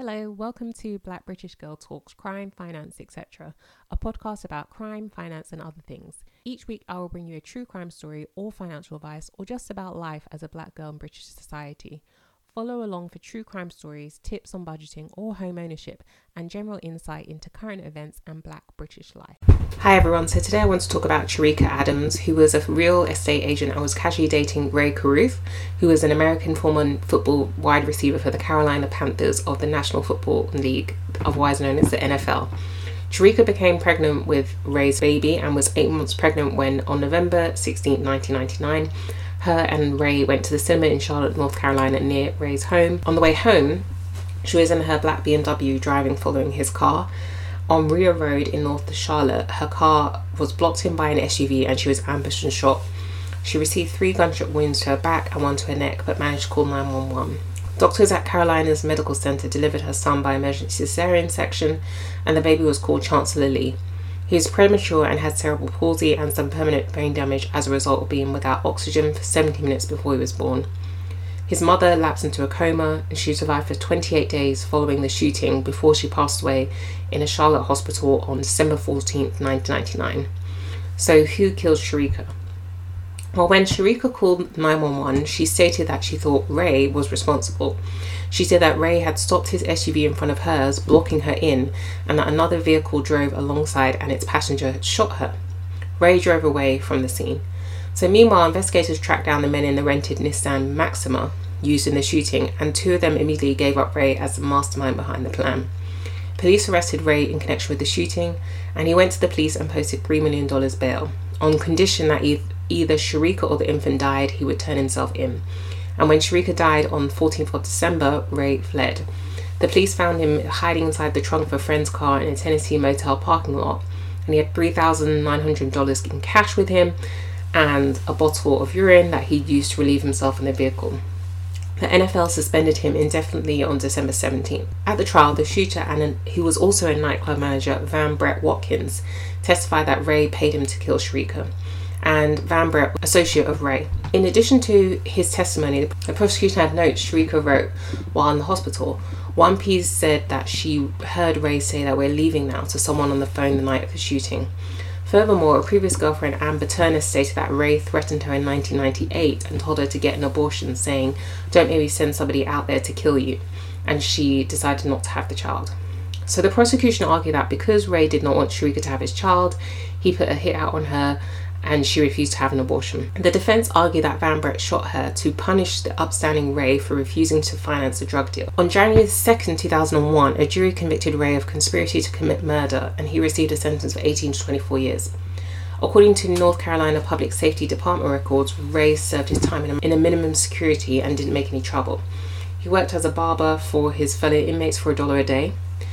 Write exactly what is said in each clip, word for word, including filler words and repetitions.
Hello, welcome to Black British Girl Talks Crime, Finance, et cetera, a podcast about crime, finance, and other things. Each week, I will bring you a true crime story or financial advice or just about life as a black girl in British society. Follow along for true crime stories, tips on budgeting or home ownership, and general insight into current events and black British life. Hi everyone, so today I want to talk about Sharika Adams, who was a real estate agent and was casually dating Ray Caruth, who was an American former football wide receiver for the Carolina Panthers of the National Football League, otherwise known as the N F L. Sharika became pregnant with Ray's baby and was eight months pregnant when, on November sixteenth, nineteen ninety-nine, her and Ray went to the cinema in Charlotte, North Carolina, near Ray's home. On the way home, she was in her black B M W driving following his car. On Rio Road in North Charlotte, her car was blocked in by an S U V and she was ambushed and shot. She received three gunshot wounds to her back and one to her neck, but managed to call nine one one. Doctors at Carolina's Medical Center delivered her son by emergency cesarean section, and the baby was called Chancellor Lee. He was premature and had cerebral palsy and some permanent brain damage as a result of being without oxygen for seventy minutes before he was born. His mother lapsed into a coma and she survived for twenty-eight days following the shooting before she passed away in a Charlotte hospital on December fourteenth, nineteen ninety-nine. So who killed Sharika? Well, when Sharika called nine one one, she stated that she thought Ray was responsible. She said that Ray had stopped his S U V in front of hers, blocking her in, and that another vehicle drove alongside and its passenger had shot her. Ray drove away from the scene. So meanwhile, investigators tracked down the men in the rented Nissan Maxima used in the shooting, and two of them immediately gave up Ray as the mastermind behind the plan. Police arrested Ray in connection with the shooting, and he went to the police and posted three million dollars bail, on condition that e- either Sharika or the infant died, he would turn himself in. And when Sharika died on the fourteenth of December, Ray fled. The police found him hiding inside the trunk of a friend's car in a Tennessee motel parking lot, and he had three thousand nine hundred dollars in cash with him, and a bottle of urine that he'd used to relieve himself in the vehicle. The N F L suspended him indefinitely on December seventeenth. At the trial, the shooter, and an, who was also a nightclub manager, Van Brett Watkins, testified that Ray paid him to kill Sharika, and Van Brett, associate of Ray. In addition to his testimony, the prosecution had notes Sharika wrote while in the hospital. One piece said that she heard Ray say that we're leaving now to someone on the phone the night of the shooting. Furthermore, a previous girlfriend, Amber Turner, stated that Ray threatened her in nineteen ninety-eight and told her to get an abortion, saying, "Don't maybe send somebody out there to kill you," and she decided not to have the child. So the prosecution argued that because Ray did not want Sharika to have his child, he put a hit out on her and she refused to have an abortion. The defense argued that Van Brett shot her to punish the upstanding Ray for refusing to finance a drug deal. On January second, two thousand one, a jury convicted Ray of conspiracy to commit murder, and he received a sentence for eighteen to twenty-four years. According to North Carolina Public Safety Department records, Ray served his time in a, in a minimum security and didn't make any trouble. He worked as a barber for his fellow inmates for a dollar a day.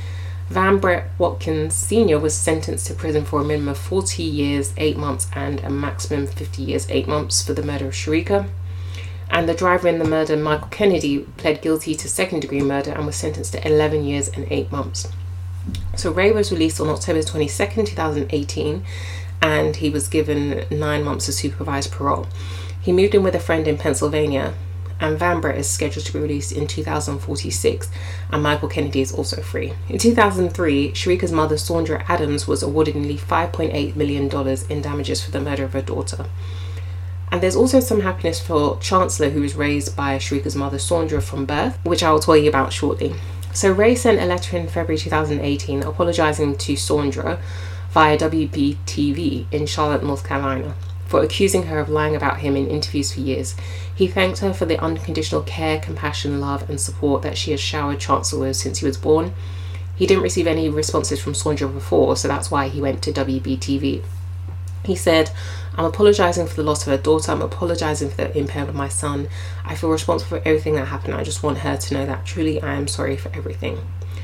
Van Brett Watkins Senior was sentenced to prison for a minimum of forty years, eight months and a maximum fifty years, eight months for the murder of Sharika. And the driver in the murder, Michael Kennedy, pled guilty to second degree murder and was sentenced to eleven years and eight months. So Ray was released on October twenty-second, twenty eighteen, and he was given nine months of supervised parole. He moved in with a friend in Pennsylvania, and Van Brett is scheduled to be released in two thousand forty-six, and Michael Kennedy is also free. In two thousand three, Sharika's mother, Saundra Adams, was awarded nearly five point eight million dollars in damages for the murder of her daughter. And there's also some happiness for Chancellor, who was raised by Sharika's mother, Saundra, from birth, which I will tell you about shortly. So Ray sent a letter in February two thousand eighteen apologising to Saundra via W B T V in Charlotte, North Carolina, for accusing her of lying about him in interviews for years. He thanked her for the unconditional care, compassion, love and support that she has showered Chancellor with since he was born. He didn't receive any responses from Saundra before, so that's why he went to W B T V. He said, "I'm apologising for the loss of her daughter. I'm apologising for the impairment of my son. I feel responsible for everything that happened. I just want her to know that truly I am sorry for everything."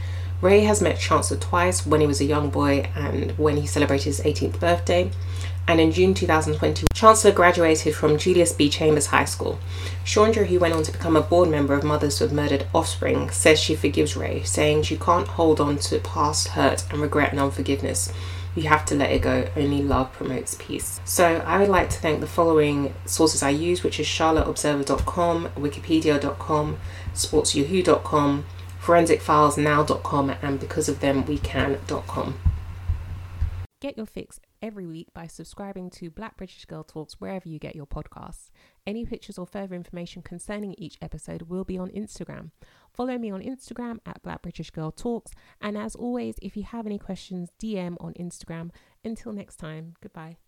Ray has met Chancellor twice, when he was a young boy and when he celebrated his eighteenth birthday. And in June two thousand twenty, Chancellor graduated from Julius B. Chambers High School. Saundra, who went on to become a board member of Mothers Who Have Murdered Offspring, says she forgives Ray, saying you can't hold on to past hurt and regret and unforgiveness. You have to let it go. Only love promotes peace. So I would like to thank the following sources I use, which is charlotte observer dot com, wikipedia dot com, sports yahoo dot com, forensic files now dot com and because of them we can dot com. Get your fix every week by subscribing to Black British Girl Talks wherever you get your podcasts. Any pictures or further information concerning each episode will be on Instagram. Follow me on Instagram at Black British Girl Talks. And as always, if you have any questions, D M on Instagram. Until next time, goodbye.